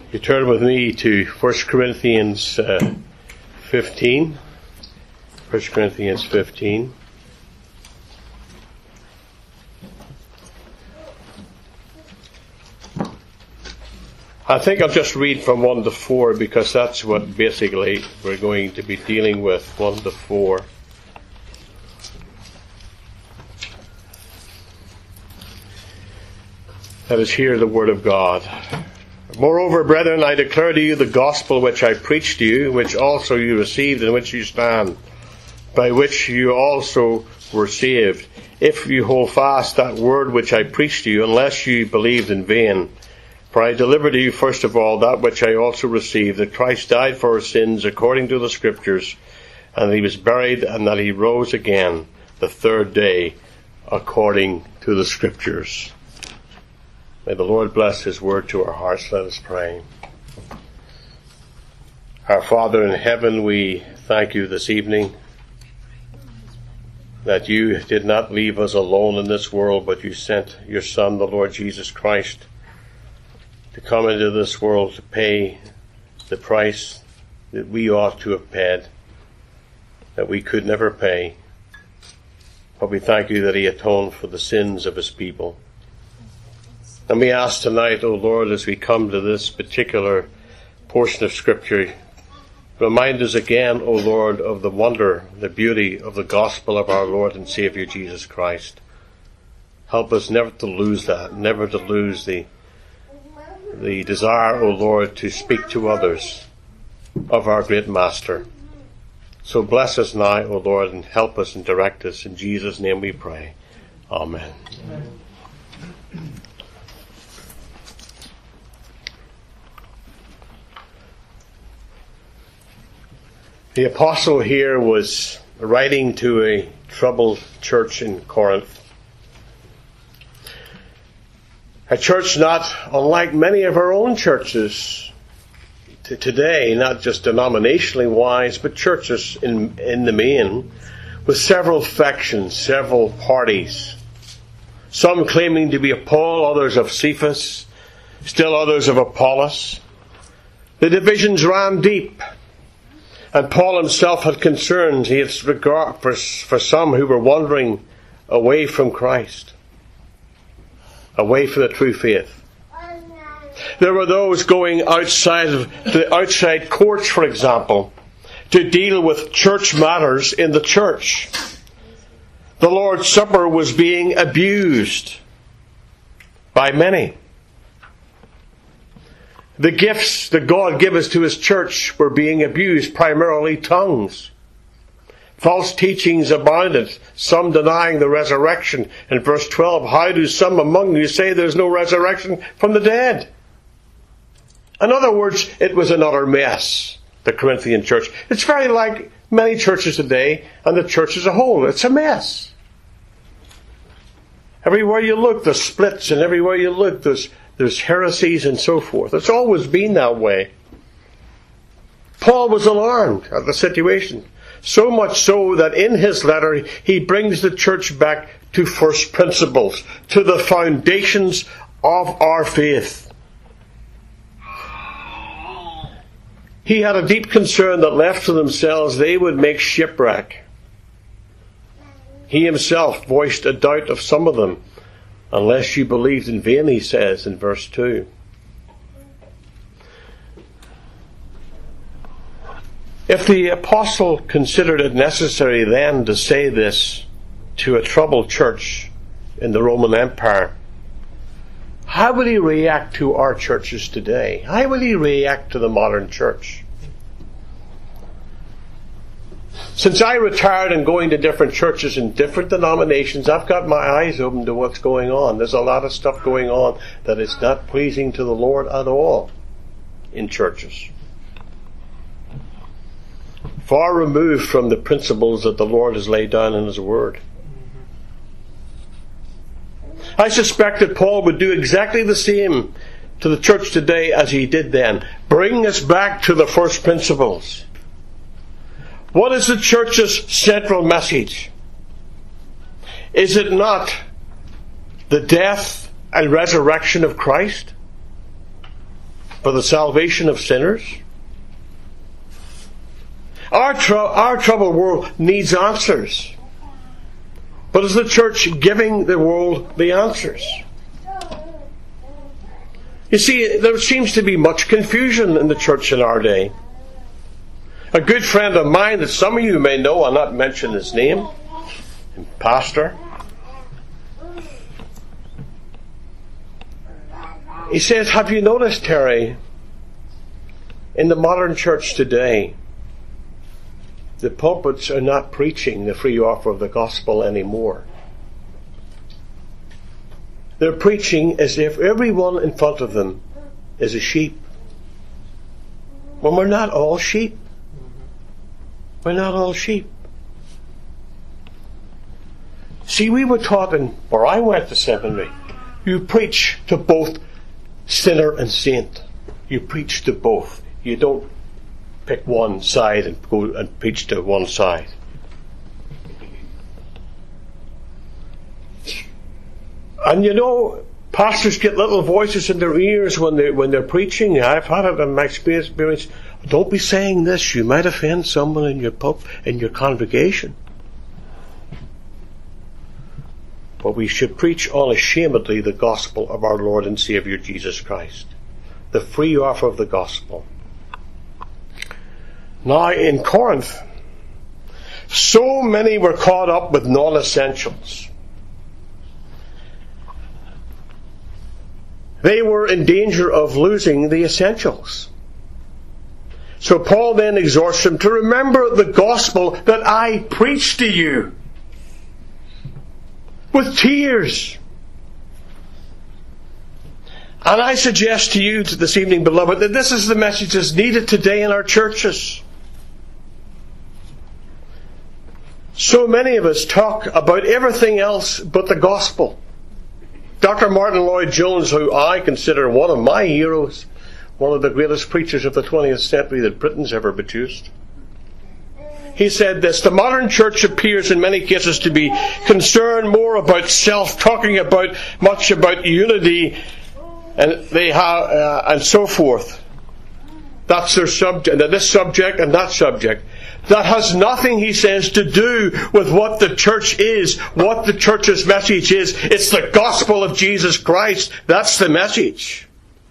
You turn with me to 1 Corinthians 15. 1 Corinthians 15. I think I'll just read from 1 to 4 because that's what basically we're going to be dealing with, 1 to 4. Let us hear the word of God. Moreover, brethren, I declare to you the gospel which I preached to you, which also you received, in which you stand, by which you also were saved, if you hold fast that word which I preached to you, unless you believed in vain. For I delivered to you first of all that which I also received, that Christ died for our sins according to the Scriptures, and that he was buried, and that he rose again the third day according to the Scriptures. May the Lord bless his word to our hearts. Let us pray. Our Father in heaven, we thank you this evening that you did not leave us alone in this world, but you sent your Son, the Lord Jesus Christ, to come into this world to pay the price that we ought to have paid, that we could never pay. But we thank you that he atoned for the sins of his people. And we ask tonight, O Lord, as we come to this particular portion of Scripture, remind us again, O Lord, of the wonder, the beauty of the gospel of our Lord and Saviour Jesus Christ. Help us never to lose that, never to lose the desire, O Lord, to speak to others of our great Master. So bless us now, O Lord, and help us and direct us. In Jesus' name we pray. Amen. Amen. The apostle here was writing to a troubled church in Corinth. A church not unlike many of our own churches today, not just denominationally wise, but churches in the main, with several factions, several parties. Some claiming to be of Paul, others of Cephas, still others of Apollos. The divisions ran deep. And Paul himself had concerns. He had regard for some who were wandering away from Christ, away from the true faith. There were those going outside of the outside courts, for example, to deal with church matters in the church. The Lord's Supper was being abused by many. The gifts that God gave us to his church were being abused, primarily tongues. False teachings abounded, some denying the resurrection. In verse 12, how do some among you say there's no resurrection from the dead? In other words, it was an utter mess, the Corinthian church. It's very like many churches today and the church as a whole. It's a mess. Everywhere you look, there's splits, and everywhere you look, there's heresies and so forth. It's always been that way. Paul was alarmed at the situation. So much so that in his letter he brings the church back to first principles, to the foundations of our faith. He had a deep concern that left to themselves they would make shipwreck. He himself voiced a doubt of some of them. Unless you believed in vain, he says in verse 2. If the apostle considered it necessary then to say this to a troubled church in the Roman Empire, how would he react to our churches today? How would he react to the modern church? Since I retired and going to different churches in different denominations, I've got my eyes open to what's going on. There's a lot of stuff going on that is not pleasing to the Lord at all in churches. Far removed from the principles that the Lord has laid down in his word. I suspect that Paul would do exactly the same to the church today as he did then. Bring us back to the first principles. What is the church's central message? Is it not the death and resurrection of Christ? for the salvation of sinners? Our troubled world needs answers. But is the church giving the world the answers? You see, there seems to be much confusion in the church in our day. A good friend of mine that some of you may know, I'll not mention his name, pastor, he says, have you noticed, Terry, in the modern church today, the pulpits are not preaching the free offer of the gospel anymore. They're preaching as if everyone in front of them is a sheep. When we're not all sheep. We're not all sheep. See, we were taught where I went to seminary, you preach to both sinner and saint. You preach to both. You don't pick one side and go and preach to one side. And you know, pastors get little voices in their ears when they're preaching. I've had it in my experience. Don't be saying this. You might offend someone in your congregation. But we should preach unashamedly the gospel of our Lord and Saviour Jesus Christ. The free offer of the gospel. Now in Corinth, so many were caught up with non-essentials. They were in danger of losing the essentials. So Paul then exhorts them to remember the gospel that I preached to you. With tears. And I suggest to you this evening, beloved, that this is the message that's needed today in our churches. So many of us talk about everything else but the gospel. Dr. Martin Lloyd-Jones, who I consider one of my heroes, one of the greatest preachers of the 20th century that Britain's ever produced, he said this: the modern church appears in many cases to be concerned more about self, talking much about unity, and they have and so forth. That's their subject, this subject and that subject. That has nothing, he says, to do with what the church is, what the church's message is. It's the gospel of Jesus Christ. That's the message.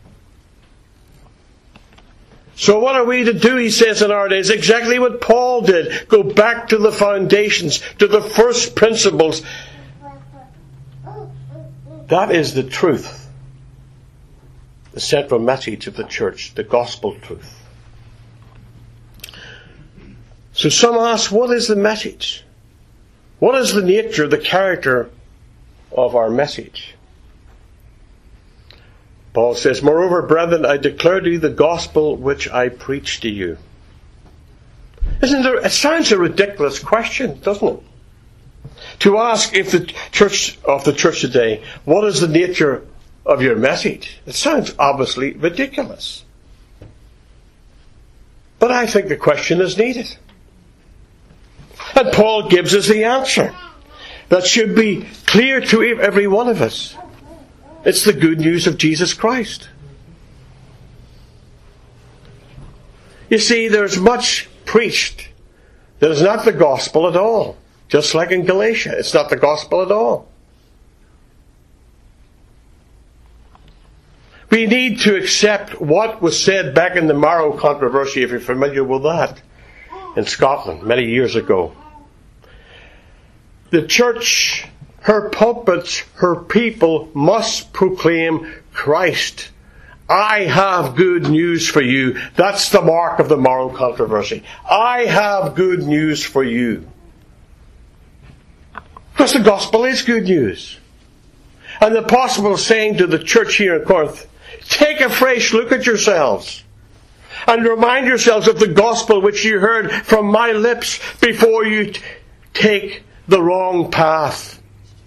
So what are we to do, he says, in our days? Exactly what Paul did. Go back to the foundations, to the first principles. That is the truth. The central message of the church, the gospel truth. So some ask, what is the message? What is the nature, the character of our message? Paul says, moreover, brethren, I declare to you the gospel which I preached to you. It sounds a ridiculous question, doesn't it? To ask if the church today, what is the nature of your message? It sounds obviously ridiculous. But I think the question is needed. And Paul gives us the answer that should be clear to every one of us. It's the good news of Jesus Christ. You see, there's much preached that is not the gospel at all. Just like in Galatia, it's not the gospel at all. We need to accept what was said back in the Marrow controversy, if you're familiar with that, in Scotland many years ago. The church, her pulpits, her people must proclaim Christ. I have good news for you. That's the mark of the Marrow controversy. I have good news for you. Because the gospel is good news. And the apostle is saying to the church here in Corinth, take a fresh look at yourselves and remind yourselves of the gospel which you heard from my lips before you take the wrong path.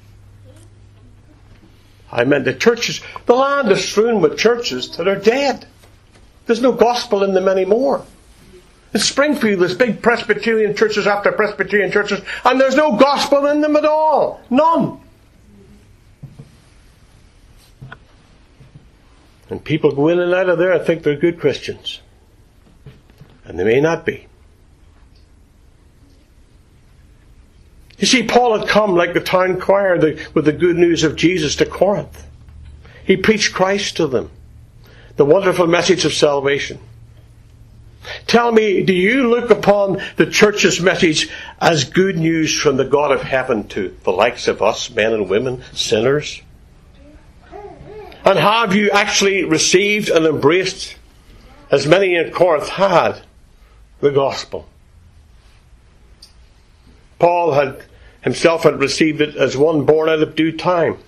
I meant the churches. The land is strewn with churches that are dead. There's no gospel in them anymore. In Springfield, there's big Presbyterian churches after Presbyterian churches, and there's no gospel in them at all. None. And people go in and out of there and think they're good Christians. And they may not be. You see, Paul had come like the town choir with the good news of Jesus to Corinth. He preached Christ to them. The wonderful message of salvation. Tell me, do you look upon the church's message as good news from the God of heaven to the likes of us, men and women, sinners? And have you actually received and embraced, as many in Corinth had, the gospel? Paul had himself received it as one born out of due time.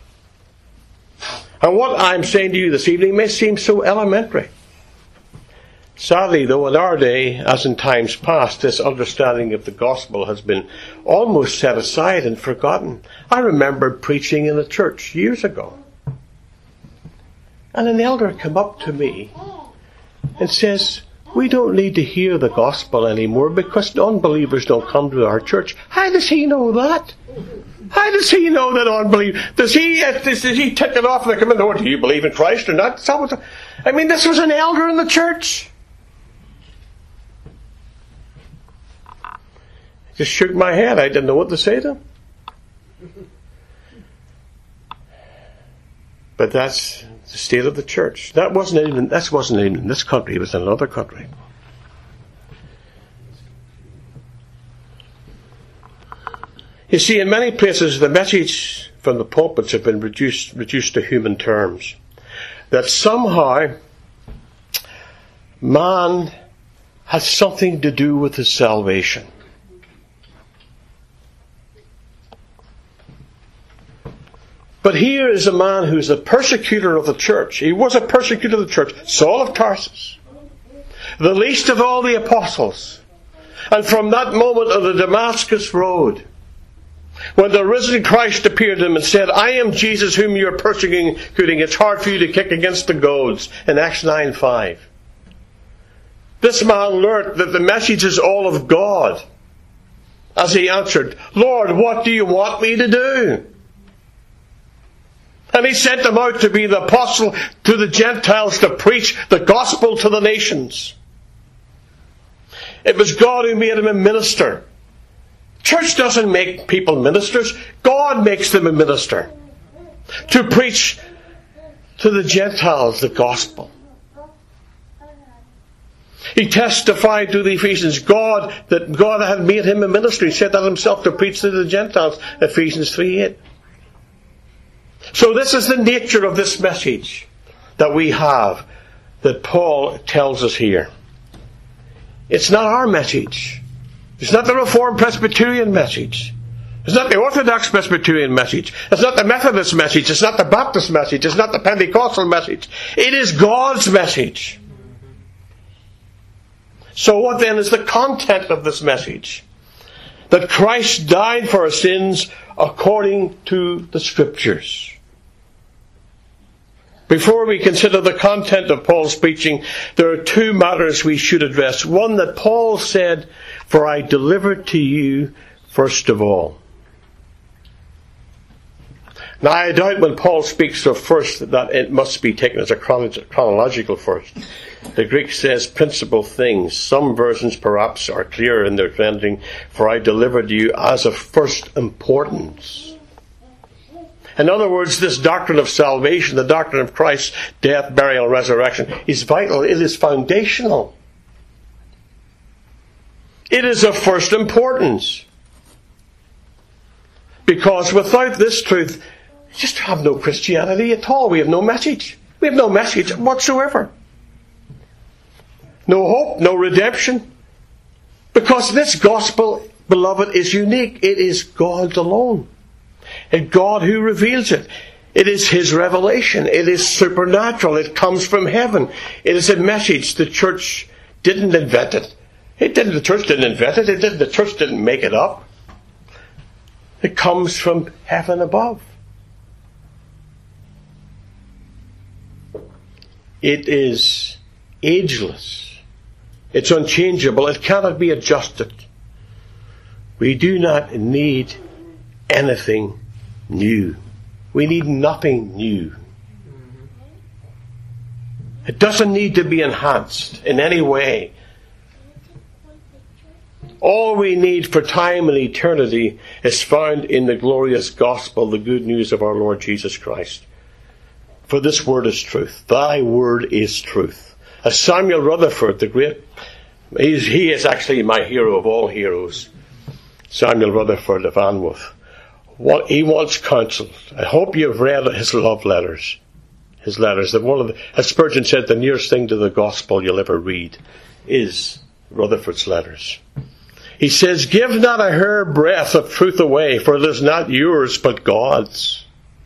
And what I'm saying to you this evening may seem so elementary. Sadly, though, in our day, as in times past, this understanding of the gospel has been almost set aside and forgotten. I remember preaching in a church years ago. And an elder came up to me and says, "We don't need to hear the gospel anymore because unbelievers don't come to our church." How does he know that? How does he know that unbelievers? Does he tick it off and they come in, "Oh, do you believe in Christ or not?" I mean, this was an elder in the church. I just shook my head. I didn't know what to say to him. But that's the state of the church. That wasn't even in this country. It was in another country. You see, in many places, the message from the pulpits have been reduced to human terms. That somehow man has something to do with his salvation. But here is a man who is a persecutor of the church. He was a persecutor of the church. Saul of Tarsus. The least of all the apostles. And from that moment on the Damascus road, when the risen Christ appeared to him and said, "I am Jesus whom you are persecuting. It's hard for you to kick against the goads," in Acts 9:5. This man learnt that the message is all of God. As he answered, "Lord, what do you want me to do?" And he sent them out to be the apostle to the Gentiles to preach the gospel to the nations. It was God who made him a minister. Church doesn't make people ministers. God makes them a minister. To preach to the Gentiles the gospel. He testified to the Ephesians that God had made him a minister. He said that himself, to preach to the Gentiles. Ephesians 3:8. So this is the nature of this message that we have, that Paul tells us here. It's not our message. It's not the Reformed Presbyterian message. It's not the Orthodox Presbyterian message. It's not the Methodist message. It's not the Baptist message. It's not the Pentecostal message. It is God's message. So what then is the content of this message? That Christ died for our sins according to the Scriptures. Before we consider the content of Paul's preaching, there are two matters we should address. One, that Paul said, "For I delivered to you first of all." Now I doubt when Paul speaks of first that it must be taken as a chronological first. The Greek says principal things. Some versions perhaps are clearer in their rendering, "For I delivered to you as of first importance." In other words, this doctrine of salvation, the doctrine of Christ's death, burial, and resurrection, is vital. It is foundational. It is of first importance. Because without this truth, we just have no Christianity at all. We have no message. We have no message whatsoever. No hope, no redemption. Because this gospel, beloved, is unique. It is God's alone. And God who reveals it. It is His revelation. It is supernatural. It comes from heaven. It is a message. The church didn't invent it. The church didn't invent it. The church didn't make it up. It comes from heaven above. It is ageless. It's unchangeable. It cannot be adjusted. We do not need anything new. We need nothing new. It doesn't need to be enhanced in any way. All we need for time and eternity is found in the glorious gospel, the good news of our Lord Jesus Christ. For this word is truth. Thy word is truth. As Samuel Rutherford, the great, he is actually my hero of all heroes, Samuel Rutherford of Anwoth. He once counseled. I hope you've read his love letters. His letters. As Spurgeon said, the nearest thing to the gospel you'll ever read is Rutherford's letters. He says, give not a hair breadth of truth away, for it is not yours, but God's.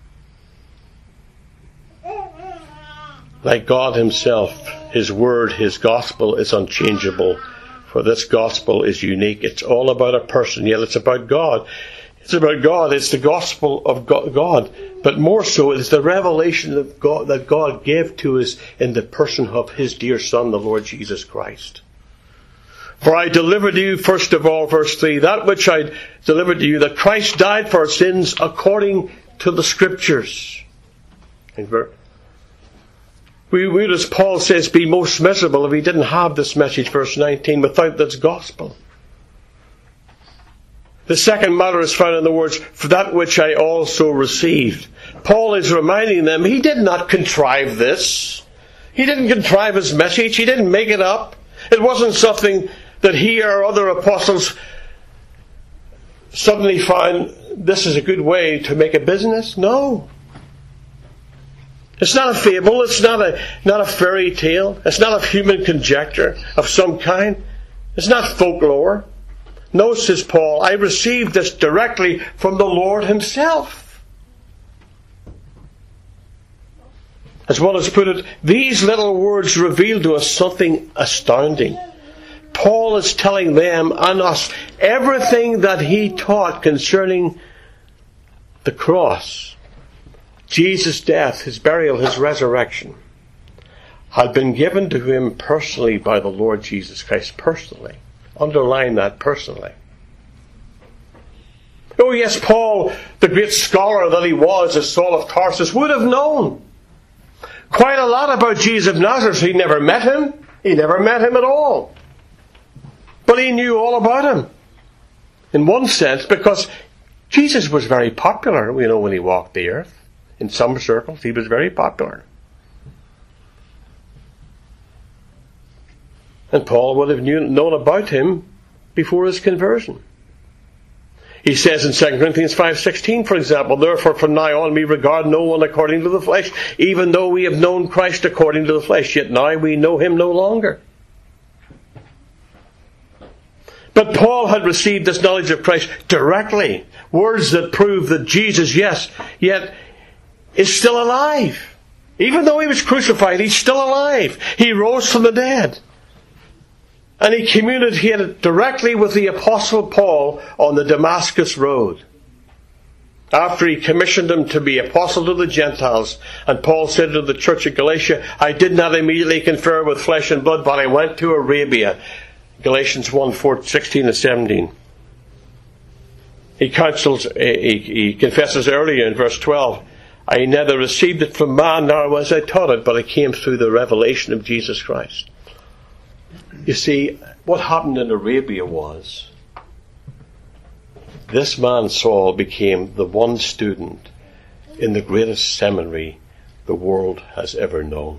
Like God himself, his word, his gospel is unchangeable. For this gospel is unique. It's all about a person, yet it's about God. It's about God. It's the gospel of God. But more so, it's the revelation of God that God gave to us in the person of his dear Son, the Lord Jesus Christ. For I delivered to you, first of all, verse 3, that which I delivered to you, that Christ died for our sins according to the Scriptures. We would, as Paul says, be most miserable if he didn't have this message, verse 19, without this gospel. The second matter is found in the words, for that which I also received. Paul is reminding them he did not contrive this. He didn't contrive his message. He didn't make it up. It wasn't something that he or other apostles suddenly found this is a good way to make a business. No. It's not a fable. It's not a fairy tale. It's not a human conjecture of some kind. It's not folklore. No, says Paul, I received this directly from the Lord himself. As well as put it, these little words reveal to us something astounding. Paul is telling them and us everything that he taught concerning the cross, Jesus' death, his burial, his resurrection, had been given to him personally by the Lord Jesus Christ. Personally. Underline that, personally. Oh yes, Paul, the great scholar that he was, as Saul of Tarsus, would have known quite a lot about Jesus of Nazareth. He never met him. He never met him at all. But he knew all about him. In one sense, because Jesus was very popular, when he walked the earth. In some circles, he was very popular. And Paul would have known about him before his conversion. He says in 2 Corinthians 5:16, for example, therefore from now on we regard no one according to the flesh, even though we have known Christ according to the flesh, yet now we know him no longer. But Paul had received this knowledge of Christ directly. Words that prove that Jesus, yes, yet is still alive. Even though he was crucified, he's still alive. He rose from the dead. And he communicated directly with the Apostle Paul on the Damascus Road. After he commissioned him to be apostle to the Gentiles, and Paul said to the church at Galatia, I did not immediately confer with flesh and blood, but I went to Arabia. Galatians 1:16 and 17. He confesses earlier in verse 12, I neither received it from man nor was I taught it, but it came through the revelation of Jesus Christ. You see, what happened in Arabia was, this man Saul became the one student in the greatest seminary the world has ever known.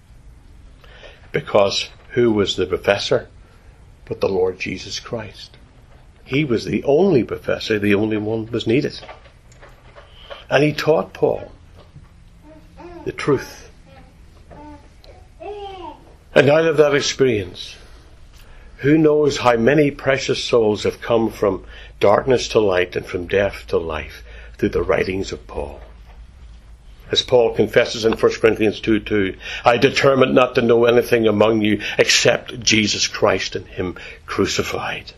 Because who was the professor but the Lord Jesus Christ? He was the only professor, the only one that was needed. And he taught Paul the truth. And out of that experience, who knows how many precious souls have come from darkness to light and from death to life through the writings of Paul. As Paul confesses in 1 Corinthians 2:2, I determined not to know anything among you except Jesus Christ and him crucified.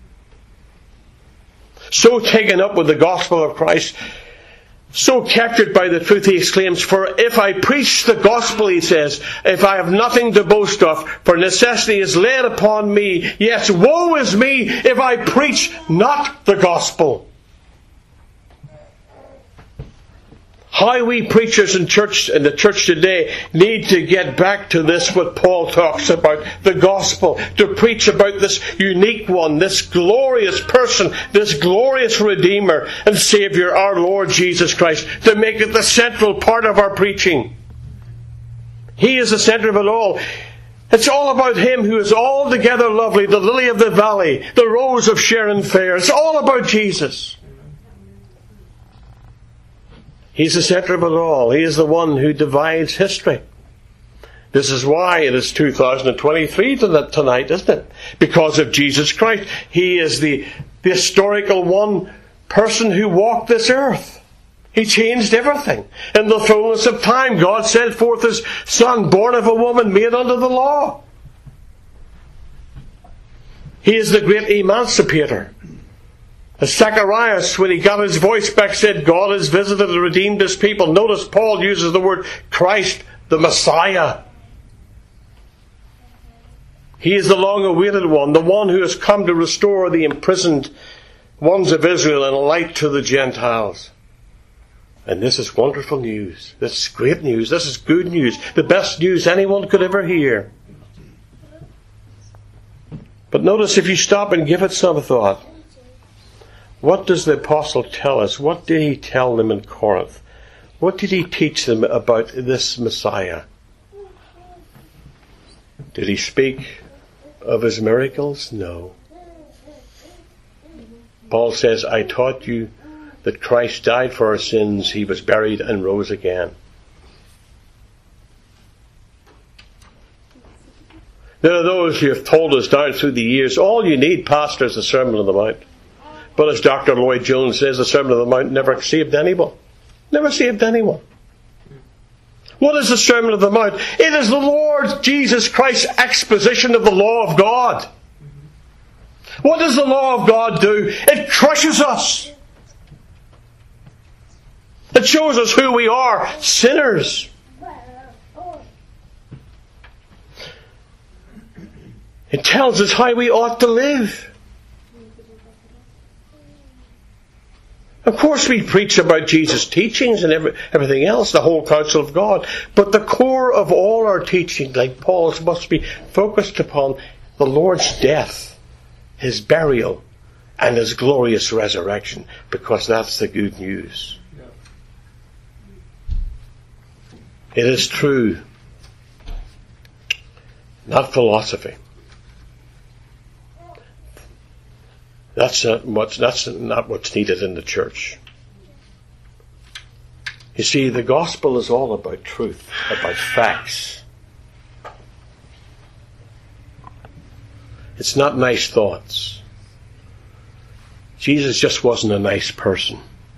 So taken up with the gospel of Christ, so captured by the truth, he exclaims, for if I preach the gospel, he says, if I have nothing to boast of, for necessity is laid upon me. Yes, woe is me if I preach not the gospel. How we preachers in the church today need to get back to this, what Paul talks about, the gospel, to preach about this unique one, this glorious person, this glorious Redeemer and Saviour, our Lord Jesus Christ, to make it the central part of our preaching. He is the centre of it all. It's all about Him who is altogether lovely, the lily of the valley, the rose of Sharon fair. It's all about Jesus. He's the centre of it all. He is the one who divides history. This is why it is 2023 tonight, isn't it? Because of Jesus Christ. He is the historical one person who walked this earth. He changed everything. In the fullness of time, God sent forth His Son, born of a woman, made under the law. He is the great emancipator. As Zacharias, when he got his voice back, said, God has visited and redeemed His people. Notice Paul uses the word Christ, the Messiah. He is the long-awaited one, the one who has come to restore the imprisoned ones of Israel and a light to the Gentiles. And this is wonderful news. This is great news. This is good news. The best news anyone could ever hear. But notice, if you stop and give it some thought, what does the apostle tell us? What did he tell them in Corinth? What did he teach them about this Messiah? Did he speak of his miracles? No. Paul says, I taught you that Christ died for our sins, He was buried and rose again. There are those who have told us down through the years, all you need, Pastor, is the Sermon on the Mount. But as Dr. Lloyd Jones says, the Sermon on the Mount never saved anyone. Never saved anyone. What is the Sermon on the Mount? It is the Lord Jesus Christ's exposition of the law of God. What does the law of God do? It crushes us. It shows us who we are, sinners. It tells us how we ought to live. Of course we preach about Jesus' teachings and everything else, the whole counsel of God. But the core of all our teaching, like Paul's, must be focused upon the Lord's death, His burial, and His glorious resurrection. Because that's the good news. It is true. Not philosophy. That's not what's needed in the church. You see, the gospel is all about truth, about facts. It's not nice thoughts. Jesus just wasn't a nice person.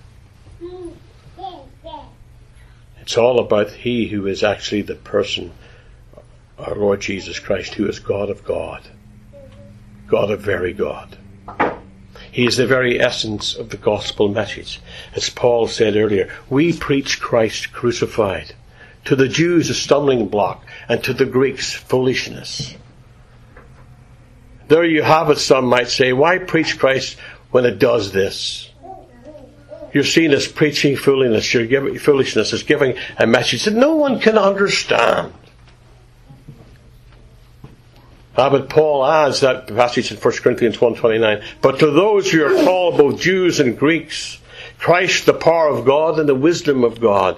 It's all about He who is actually the person, our Lord Jesus Christ, who is God of God. God of very God. He is the very essence of the gospel message. As Paul said earlier, we preach Christ crucified. To the Jews a stumbling block, and to the Greeks foolishness. There you have it, some might say. Why preach Christ when it does this? You're seen as preaching foolishness, as giving a message that no one can understand. But Paul adds that passage in 1 Corinthians 1:29. But to those who are called, both Jews and Greeks, Christ the power of God and the wisdom of God.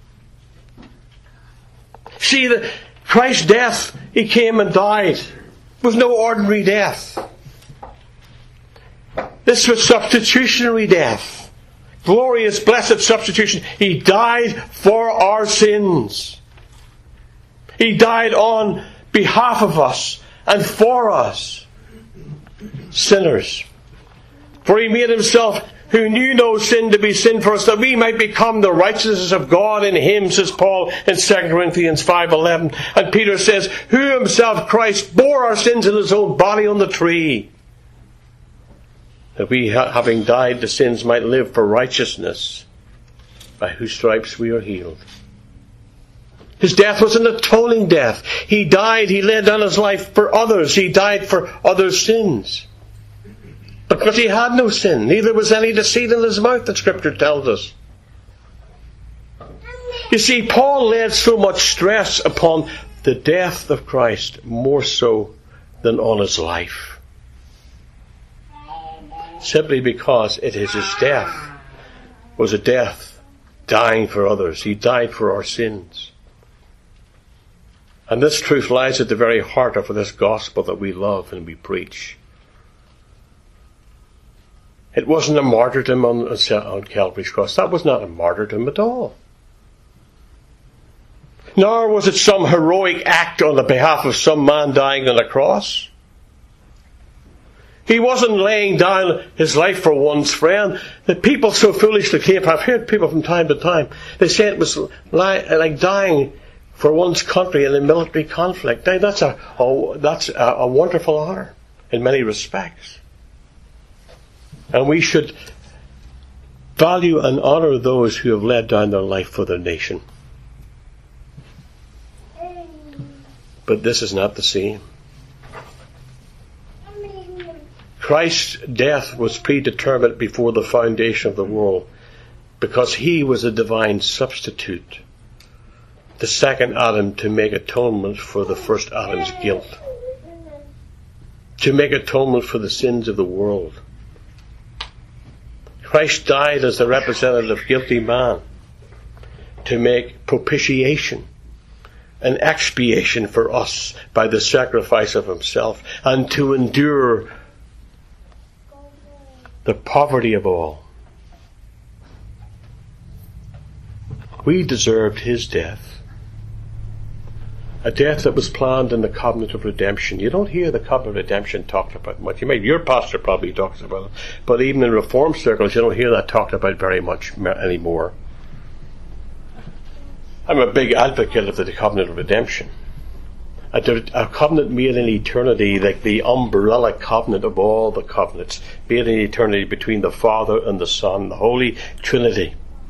See, Christ's death, He came and died. It was no ordinary death. This was substitutionary death. Glorious, blessed substitution. He died for our sins. He died on behalf of us and for us, sinners. For He made Himself, who knew no sin, to be sin for us, that we might become the righteousness of God in Him, says Paul in 2 Corinthians 5:11. And Peter says, who Himself, Christ, bore our sins in His own body on the tree, that we, having died to sins, might live for righteousness, by whose stripes we are healed. His death was an atoning death. He died, He laid down His life for others. He died for others' sins. Because He had no sin, neither was any deceit in His mouth, the Scripture tells us. You see, Paul laid so much stress upon the death of Christ, more so than on his life. Simply because it is his death was a death dying for others. He died for our sins. And this truth lies at the very heart of this gospel that we love and we preach. It wasn't a martyrdom on Calvary's cross. That was not a martyrdom at all. Nor was it some heroic act on the behalf of some man dying on a cross. He wasn't laying down his life for one's friend. The people so foolishly came. I've heard people from time to time. They say it was like dying for one's country in a military conflict. Now, that's a wonderful honour in many respects. And we should value and honour those who have laid down their life for their nation. But this is not the same. Christ's death was predetermined before the foundation of the world because he was a divine substitute, the second Adam, to make atonement for the first Adam's guilt, to make atonement for the sins of the world. Christ died as the representative of guilty man to make propitiation and expiation for us by the sacrifice of himself, and to endure the poverty of all. We deserved his death, a death that was planned in the covenant of redemption. You don't hear the covenant of redemption talked about much. Your pastor probably talks about it, but even in Reformed circles you don't hear that talked about very much anymore. I'm a big advocate of the covenant of redemption. A covenant made in eternity, like the umbrella covenant of all the covenants, made in eternity between the Father and the Son, the Holy Trinity.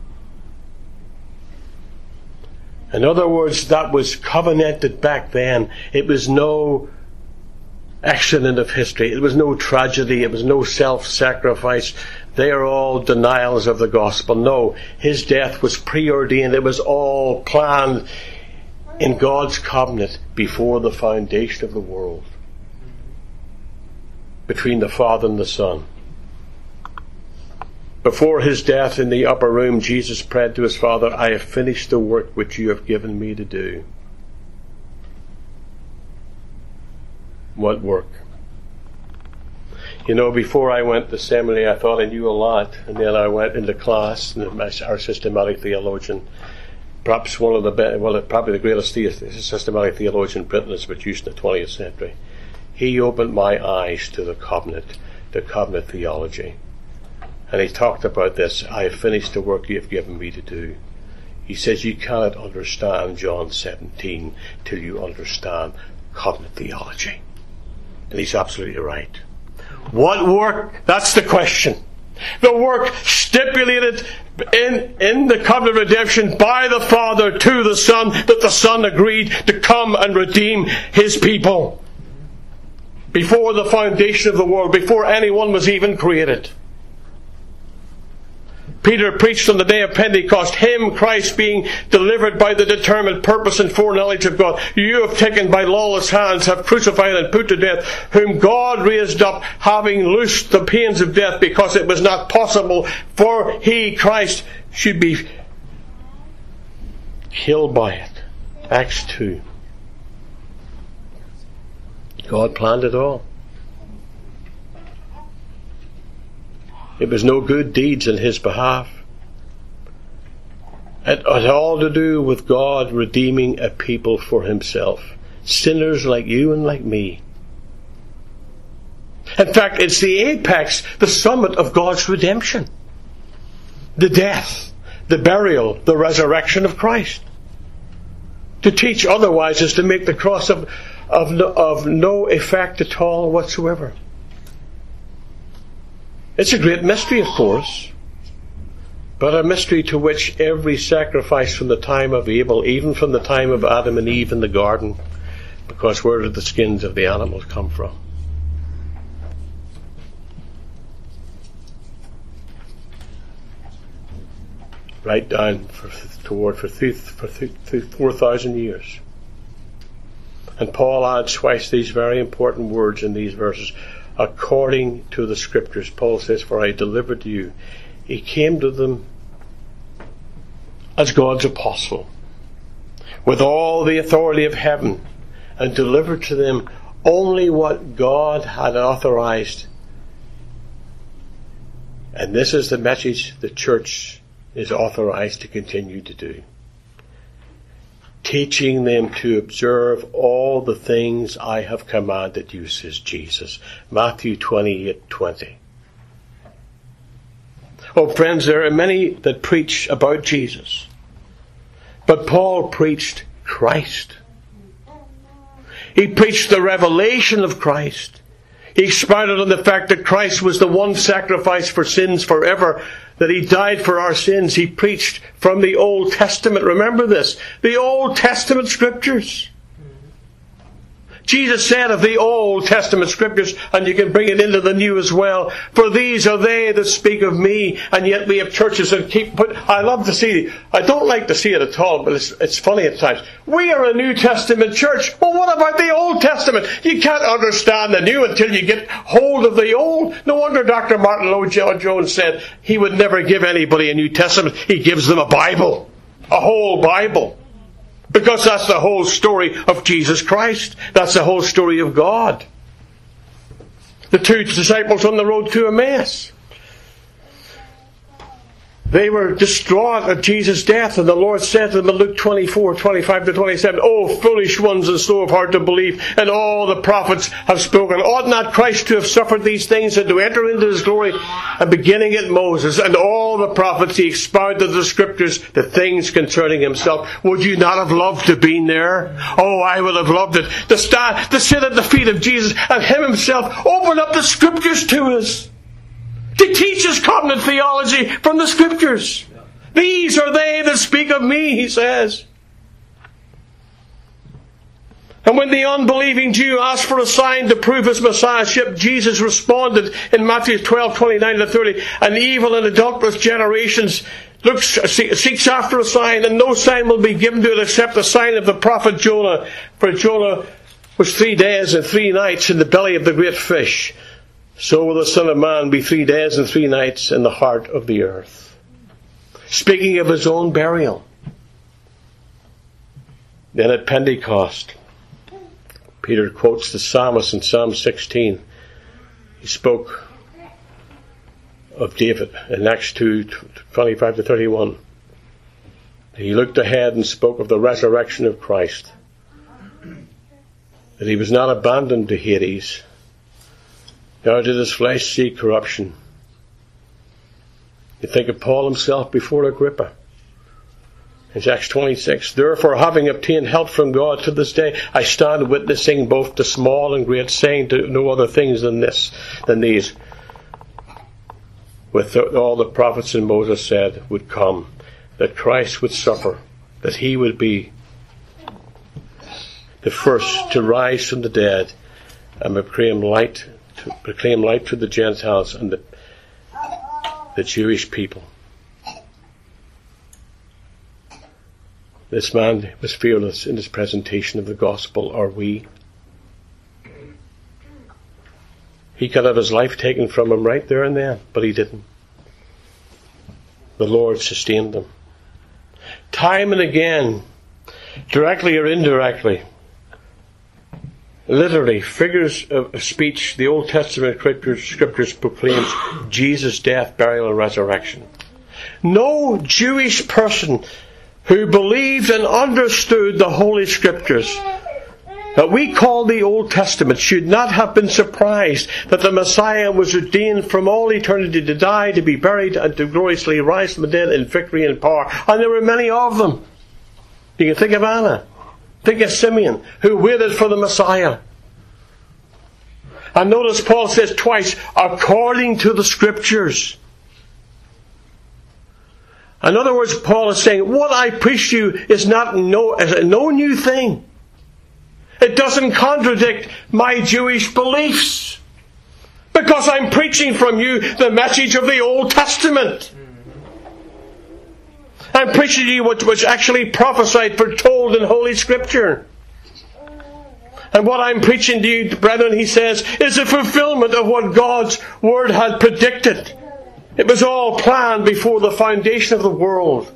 In other words, that was covenanted back then. It was no accident of history. It was no tragedy. It was no self-sacrifice. They are all denials of the gospel. No, his death was preordained. It was all planned in God's covenant before the foundation of the world, between the Father and the Son. Before his death in the upper room, Jesus prayed to his Father, I have finished the work which you have given me to do. What work? You know, before I went to seminary, I thought I knew a lot, and then I went into class, and our systematic theologian, perhaps one of the probably the greatest systematic theologian Britain has produced in the 20th century. He opened my eyes to the covenant theology. And he talked about this, I have finished the work you have given me to do. He says you cannot understand John 17 till you understand covenant theology. And he's absolutely right. What work? That's the question. The work stipulated in the covenant of redemption by the Father to the Son, that the Son agreed to come and redeem his people before the foundation of the world, before anyone was even created. Peter preached on the day of Pentecost, him, Christ, being delivered by the determined purpose and foreknowledge of God. You have taken by lawless hands, have crucified and put to death, whom God raised up, having loosed the pains of death, because it was not possible for he, Christ, should be killed by it. Acts 2. God planned it all. It was no good deeds in his behalf. It had all to do with God redeeming a people for himself. Sinners like you and like me. In fact, it's the apex, the summit of God's redemption. The death, the burial, the resurrection of Christ. To teach otherwise is to make the cross of no effect at all whatsoever. It's a great mystery, of course, but a mystery to which every sacrifice from the time of Abel, even from the time of Adam and Eve in the garden, because where did the skins of the animals come from? right down for 4,000 years. And Paul adds twice these very important words in these verses. According to the Scriptures, Paul says, for I delivered to you. He came to them as God's apostle, with all the authority of heaven, and delivered to them only what God had authorized. And this is the message the church is authorized to continue to do. Teaching them to observe all the things I have commanded you, says Jesus. Matthew 28:20. Oh, friends, there are many that preach about Jesus. But Paul preached Christ. He preached the revelation of Christ. He expounded on the fact that Christ was the one sacrifice for sins forever, that He died for our sins. He preached from the Old Testament. Remember this, the Old Testament Scriptures. Jesus said of the Old Testament Scriptures, and you can bring it into the New as well, for these are they that speak of me, and yet we have churches that I love to see, I don't like to see it at all, but it's funny at times. We are a New Testament church. Well, what about the Old Testament? You can't understand the New until you get hold of the Old. No wonder Dr. Martin Lloyd-Jones said he would never give anybody a New Testament. He gives them a Bible, a whole Bible. Because that's the whole story of Jesus Christ. That's the whole story of God. The two disciples on the road to Emmaus. They were distraught at Jesus' death, and the Lord said to them in Luke 24:25-27, "O foolish ones and slow of heart to believe, and all the prophets have spoken. Ought not Christ to have suffered these things and to enter into His glory?" And beginning at Moses and all the prophets, He expounded the Scriptures, the things concerning Himself. Would you not have loved to have been there? Oh, I would have loved it. To sit at the feet of Jesus and Him Himself open up the Scriptures to us. To teach us covenant theology from the Scriptures. These are they that speak of me, He says. And when the unbelieving Jew asked for a sign to prove His Messiahship, Jesus responded in Matthew 12:29-30, "An evil and adulterous generation seeks after a sign, and no sign will be given to it except the sign of the prophet Jonah. For Jonah was 3 days and 3 nights in the belly of the great fish. So will the Son of Man be 3 days and 3 nights in the heart of the earth." Speaking of His own burial. Then at Pentecost, Peter quotes the psalmist in Psalm 16. He spoke of David in Acts 2:25-31. He looked ahead and spoke of the resurrection of Christ. That He was not abandoned to Hades, nor did His flesh see corruption. You think of Paul himself before Agrippa. In Acts 26, "Therefore, having obtained help from God to this day, I stand witnessing both to small and great, saying to no other things than these, with all the prophets and Moses said would come, that Christ would suffer, that He would be the first to rise from the dead, and proclaim light to the Gentiles and the Jewish people." This man was fearless in his presentation of the gospel. Are we? He could have his life taken from him right there and then, but he didn't. The Lord sustained him. Time and again, directly or indirectly, literally, figures of speech, the Old Testament Scriptures proclaims Jesus' death, burial, and resurrection. No Jewish person who believed and understood the Holy Scriptures that we call the Old Testament should not have been surprised that the Messiah was ordained from all eternity to die, to be buried, and to gloriously rise from the dead in victory and power. And there were many of them. You can think of Anna. Think of Simeon, who waited for the Messiah. And notice Paul says twice, according to the Scriptures. In other words, Paul is saying, what I preach to you is no new thing. It doesn't contradict my Jewish beliefs. Because I'm preaching from you the message of the Old Testament. I'm preaching to you what was actually prophesied, foretold in Holy Scripture. And what I'm preaching to you, brethren, he says, is a fulfillment of what God's Word had predicted. It was all planned before the foundation of the world.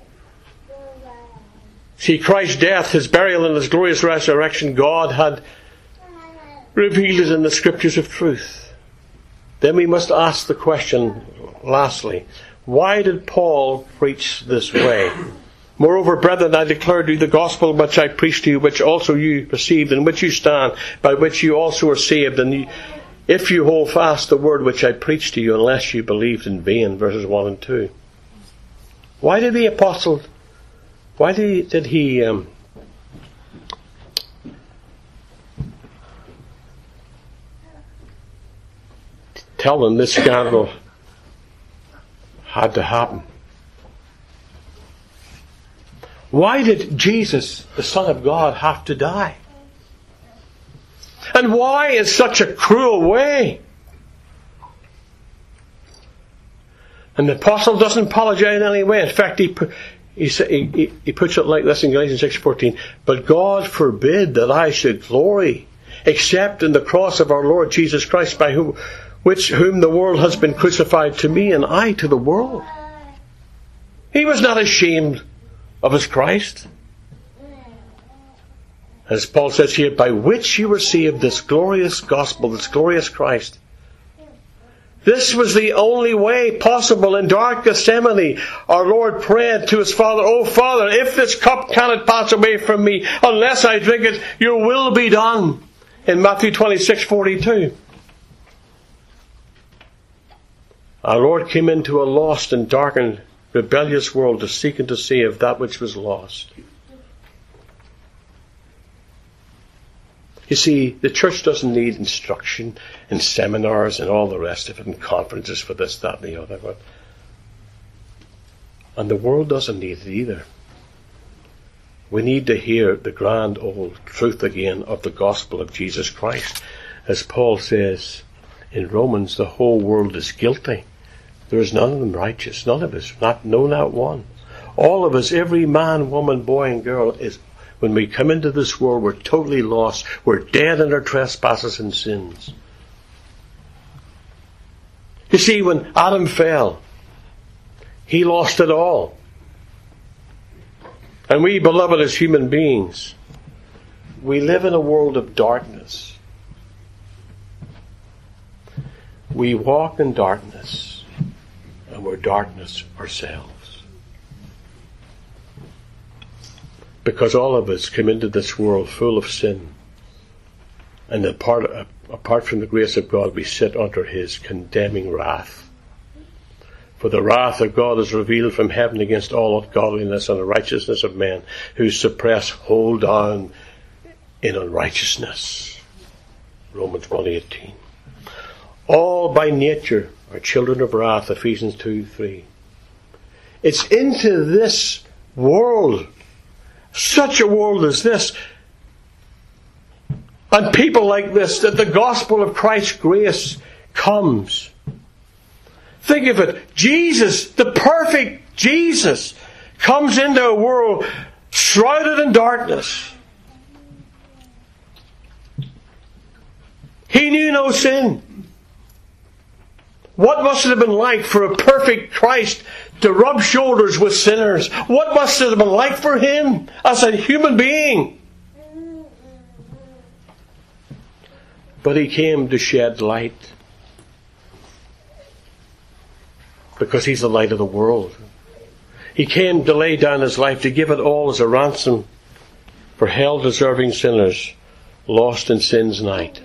See, Christ's death, His burial, and His glorious resurrection, God had revealed it in the Scriptures of truth. Then we must ask the question, lastly, why did Paul preach this way? Moreover, brethren, I declare to you the gospel which I preached to you, which also you received, in which you stand, by which you also are saved, and if you hold fast the word which I preached to you, unless you believed in vain, verses 1 and 2. Why did the apostle, did he tell them this scandal had to happen? Why did Jesus, the Son of God, have to die? And why in such a cruel way? And the apostle doesn't apologize in any way. In fact, he puts it like this in Galatians 6:14. But God forbid that I should glory, except in the cross of our Lord Jesus Christ, by whom the world has been crucified to me, and I to the world. He was not ashamed of His Christ. As Paul says here, by which you received this glorious gospel, this glorious Christ. This was the only way possible. In dark Gethsemane, our Lord prayed to His Father, "O Father, if this cup cannot pass away from me, unless I drink it, your will be done." In Matthew 26:42. Our Lord came into a lost and darkened, rebellious world to seek and to save that which was lost. You see, the church doesn't need instruction and seminars and all the rest of it and conferences for this, that and the other. And the world doesn't need it either. We need to hear the grand old truth again of the gospel of Jesus Christ. As Paul says in Romans, the whole world is guilty. There is none of them righteous. None of us. Not one. All of us, every man, woman, boy and girl, is, when we come into this world, we're totally lost. We're dead in our trespasses and sins. You see, when Adam fell, he lost it all. And we, beloved, as human beings, we live in a world of darkness. We walk in darkness. And we're darkness ourselves. Because all of us come into this world full of sin. And apart from the grace of God, we sit under His condemning wrath. For the wrath of God is revealed from heaven against all ungodliness and unrighteousness of men who suppress, hold down in unrighteousness. Romans 1:18. All by nature are children of wrath, Ephesians 2:3. It's into this world, such a world as this, and people like this, that the gospel of Christ's grace comes. Think of it. Jesus, the perfect Jesus, comes into a world shrouded in darkness. He knew no sin. What must it have been like for a perfect Christ to rub shoulders with sinners? What must it have been like for Him as a human being? But He came to shed light. Because He's the light of the world. He came to lay down His life, to give it all as a ransom for hell-deserving sinners lost in sin's night.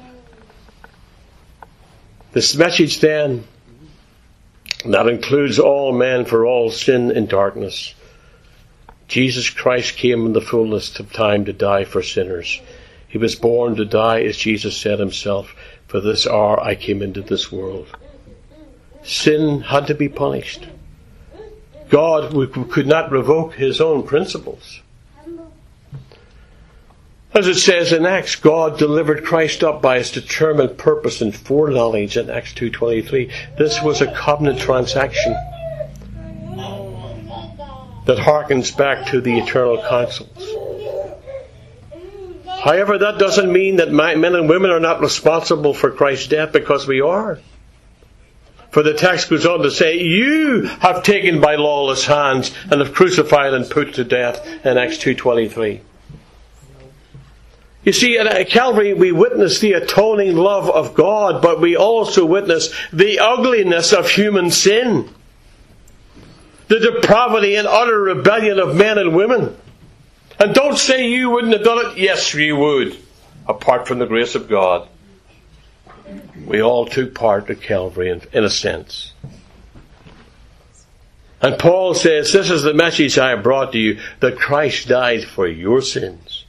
This message then, that includes all men for all sin and darkness. Jesus Christ came in the fullness of time to die for sinners. He was born to die, as Jesus said Himself, "For this hour I came into this world." Sin had to be punished. God could not revoke His own principles. As it says in Acts, God delivered Christ up by His determined purpose and foreknowledge in Acts 2:23. This was a covenant transaction. that harkens back to the eternal counsels. However, that doesn't mean that men and women are not responsible for Christ's death, because we are. For the text goes on to say, you have taken by lawless hands and have crucified and put to death in Acts 2:23. You see, at Calvary we witness the atoning love of God, but we also witness the ugliness of human sin. The depravity and utter rebellion of men and women. And don't say you wouldn't have done it. Yes, you would, apart from the grace of God. We all took part at Calvary in a sense. And Paul says, this is the message I have brought to you, that Christ died for your sins.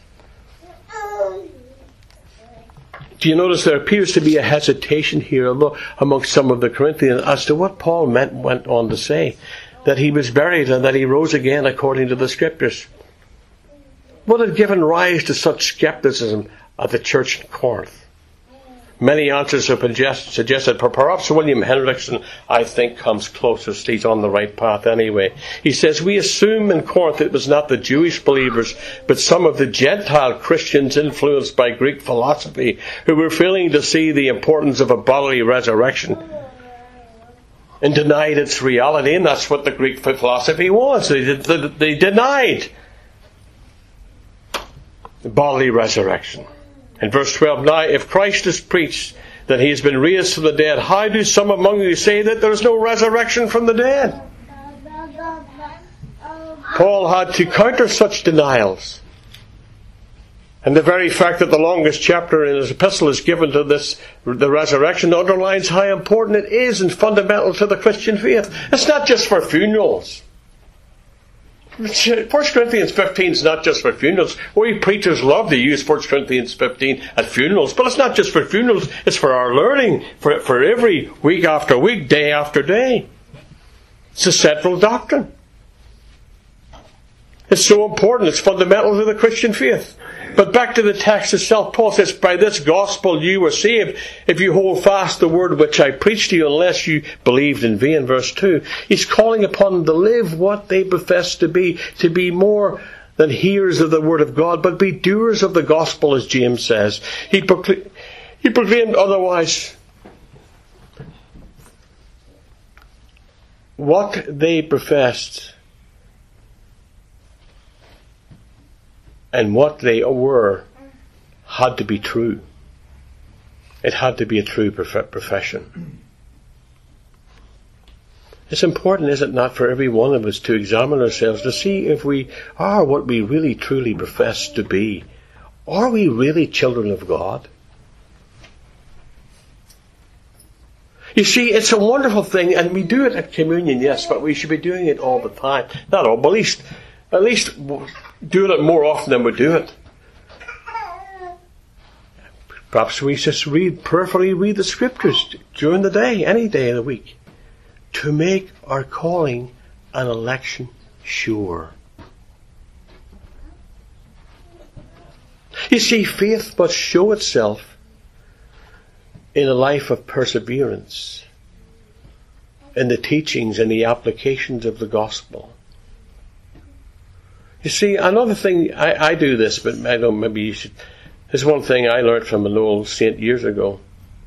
Do you notice there appears to be a hesitation here amongst some of the Corinthians as to what Paul went on to say? That he was buried and that he rose again according to the Scriptures. What had given rise to such skepticism at the church in Corinth? Many answers have been suggested, but perhaps William Hendrickson, I think, comes closest. He's on the right path anyway. He says, we assume in Corinth it was not the Jewish believers, but some of the Gentile Christians influenced by Greek philosophy who were failing to see the importance of a bodily resurrection and denied its reality. And that's what the Greek philosophy was. They denied the bodily resurrection. In verse 12, now if Christ is preached that he has been raised from the dead, how do some among you say that there is no resurrection from the dead? Paul had to counter such denials. And the very fact that the longest chapter in his epistle is given to the resurrection, underlines how important it is and fundamental to the Christian faith. It's not just for funerals. 1 Corinthians 15 is not just for funerals. We preachers love to use 1 Corinthians 15 at funerals, but it's not just for funerals, it's for our learning, for every week after week, day after day. It's a central doctrine. It's so important, it's fundamental to the Christian faith. But back to the text itself, Paul says, by this gospel you were saved, if you hold fast the word which I preached to you, unless you believed in vain. Verse 2. He's calling upon them to live what they profess to be more than hearers of the word of God, but be doers of the gospel, as James says. He proclaimed otherwise. What they professed and what they were had to be true. It had to be a true profession. It's important, is it not, for every one of us to examine ourselves to see if we are what we really truly profess to be. Are we really children of God? You see, it's a wonderful thing, and we do it at communion, yes, but we should be doing it all the time. Not all, but at least doing it more often than we do it. Perhaps we just prayerfully read the Scriptures during the day, any day of the week, to make our calling and election sure. You see, faith must show itself in a life of perseverance, in the teachings and the applications of the gospel. You see, another thing, I do this, but I don't, maybe you should. There's one thing I learned from an old saint years ago.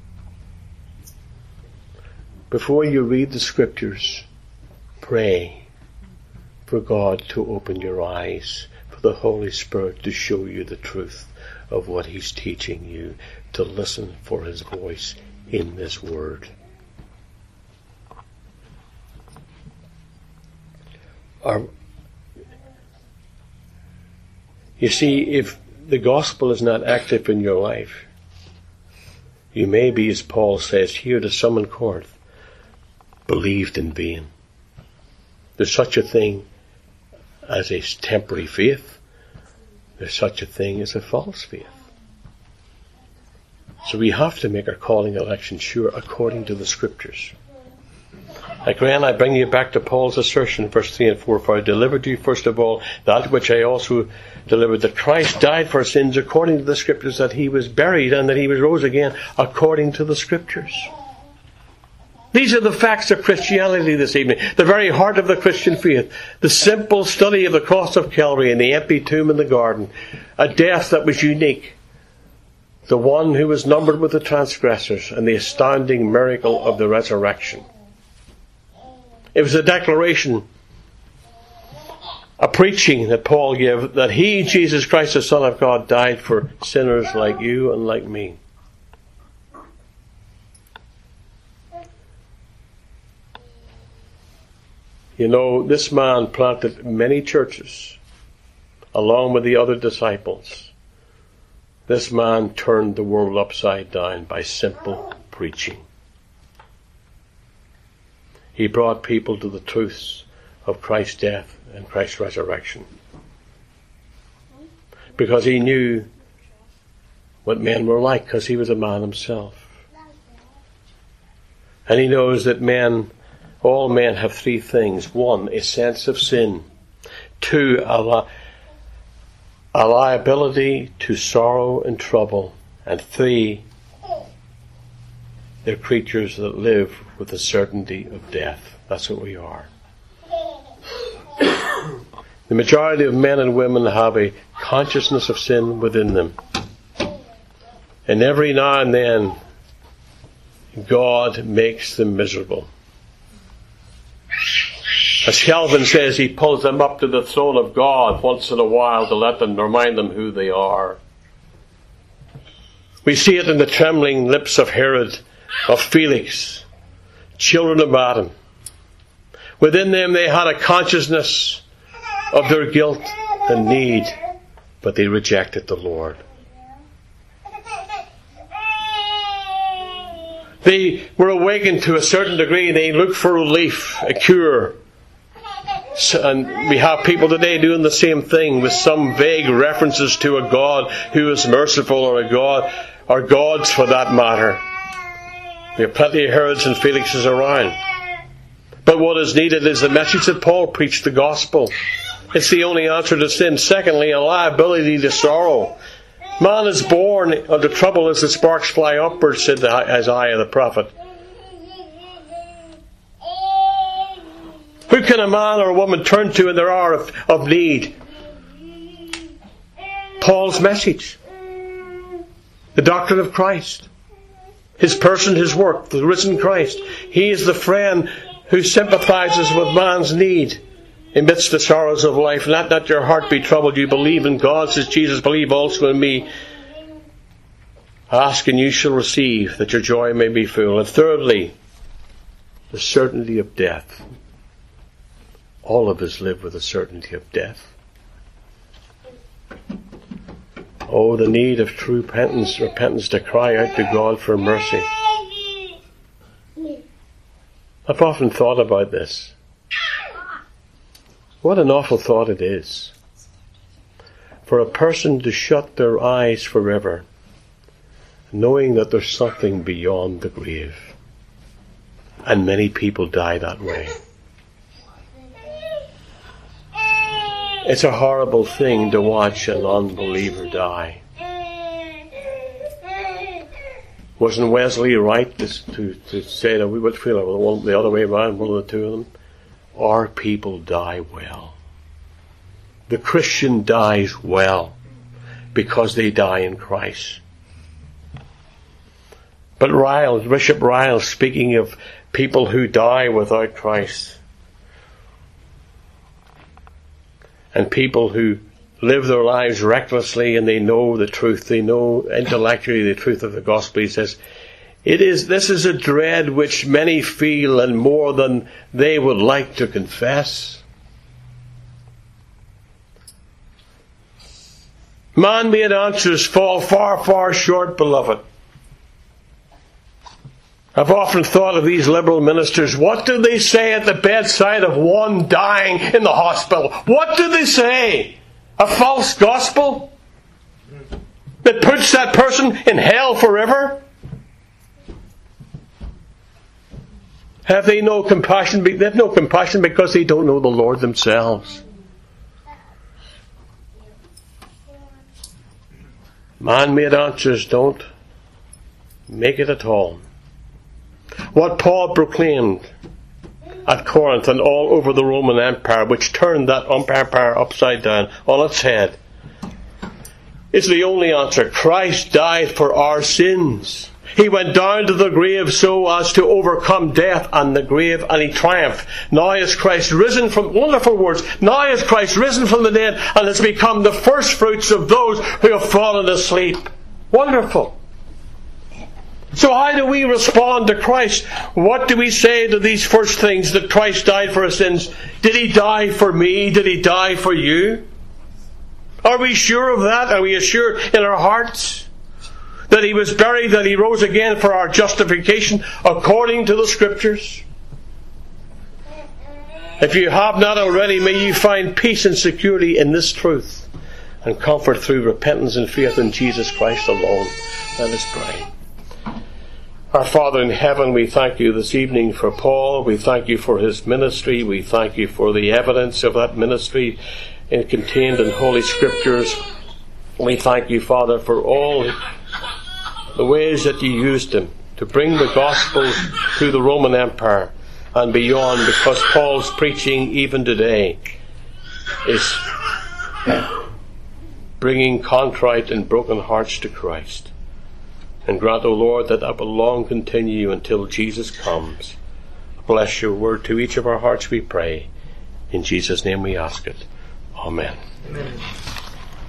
Before you read the Scriptures, pray for God to open your eyes, for the Holy Spirit to show you the truth of what He's teaching you, to listen for His voice in this Word. You see, if the gospel is not active in your life, you may be, as Paul says here to some in Corinth, believed in vain. There's such a thing as a temporary faith. There's such a thing as a false faith. So we have to make our calling and election sure according to the Scriptures. Again, I bring you back to Paul's assertion in verse 3 and 4. For I delivered to you first of all that which I also delivered, that Christ died for our sins according to the Scriptures, that He was buried and that He was rose again according to the Scriptures. These are the facts of Christianity this evening. The very heart of the Christian faith. The simple study of the cross of Calvary and the empty tomb in the garden. A death that was unique. The one who was numbered with the transgressors, and the astounding miracle of the resurrection. It was a declaration, a preaching that Paul gave, that He, Jesus Christ, the Son of God, died for sinners like you and like me. You know, this man planted many churches, along with the other disciples. This man turned the world upside down by simple preaching. He brought people to the truths of Christ's death and Christ's resurrection. Because he knew what men were like, because he was a man himself. And he knows that all men have three things. One, a sense of sin. Two, a liability to sorrow and trouble. And three, they're creatures that live with the certainty of death. That's what we are. The majority of men and women have a consciousness of sin within them. And every now and then, God makes them miserable. As Calvin says, he pulls them up to the throne of God once in a while to let them remind them who they are. We see it in the trembling lips of Herod, of Felix, children of Adam. Within them they had a consciousness of their guilt and need, but they rejected the Lord. They were awakened to a certain degree. They looked for relief, a cure. And we have people today doing the same thing with some vague references to a God who is merciful, or a God, or gods for that matter. We have plenty of Herods and Felixes around. But what is needed is the message that Paul preached, the gospel. It's the only answer to sin. Secondly, a liability to sorrow. Man is born under trouble as the sparks fly upwards, said Isaiah the prophet. Who can a man or a woman turn to in their hour of need? Paul's message. The doctrine of Christ. His person, His work, the risen Christ. He is the friend who sympathizes with man's need amidst the sorrows of life. Let not your heart be troubled. You believe in God, says Jesus, believe also in me. Ask and you shall receive, that your joy may be full. And thirdly, the certainty of death. All of us live with the certainty of death. Oh, the need of true repentance to cry out to God for mercy. I've often thought about this. What an awful thought it is for a person to shut their eyes forever, knowing that there's something beyond the grave. And many people die that way. It's a horrible thing to watch an unbeliever die. Wasn't Wesley right to say that we would feel the other way around, one of the two of them? Our people die well. The Christian dies well because they die in Christ. But Bishop Ryle, speaking of people who die without Christ, and people who live their lives recklessly and they know the truth, they know intellectually the truth of the gospel, he says, this is a dread which many feel, and more than they would like to confess. Man-made answers fall far, far short, beloved. I've often thought of these liberal ministers. What do they say at the bedside of one dying in the hospital? What do they say? A false gospel that puts that person in hell forever? Have they no compassion? They have no compassion because they don't know the Lord themselves. Man-made answers don't make it at all. What Paul proclaimed at Corinth and all over the Roman Empire, which turned that empire upside down on its head, is the only answer. Christ died for our sins. He went down to the grave so as to overcome death and the grave, and He triumphed. Now is Christ risen from, wonderful words, now is Christ risen from the dead and has become the first fruits of those who have fallen asleep. Wonderful. So how do we respond to Christ? What do we say to these first things? That Christ died for our sins. Did He die for me? Did He die for you? Are we sure of that? Are we assured in our hearts that He was buried, that He rose again for our justification according to the Scriptures? If you have not already, may you find peace and security in this truth and comfort through repentance and faith in Jesus Christ alone. Let us pray. Our Father in heaven, we thank You this evening for Paul. We thank You for his ministry. We thank You for the evidence of that ministry contained in Holy Scriptures. We thank You, Father, for all the ways that You used him to bring the gospel to the Roman Empire and beyond, because Paul's preaching even today is bringing contrite and broken hearts to Christ. And grant, O Lord, that will long continue until Jesus comes. Bless Your word to each of our hearts, we pray. In Jesus' name we ask it. Amen. Amen.